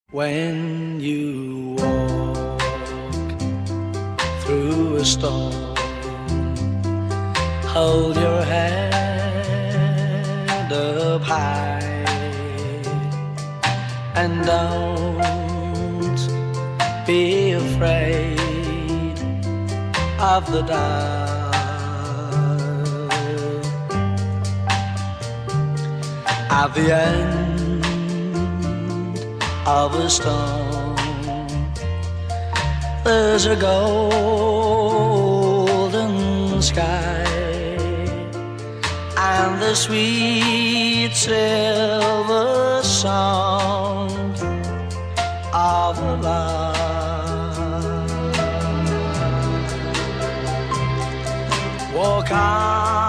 When you walk through a storm, hold your head up high and don't be afraid of the dark. At the end of a storm, there's a golden sky and the sweet silver song of the lark. Walk on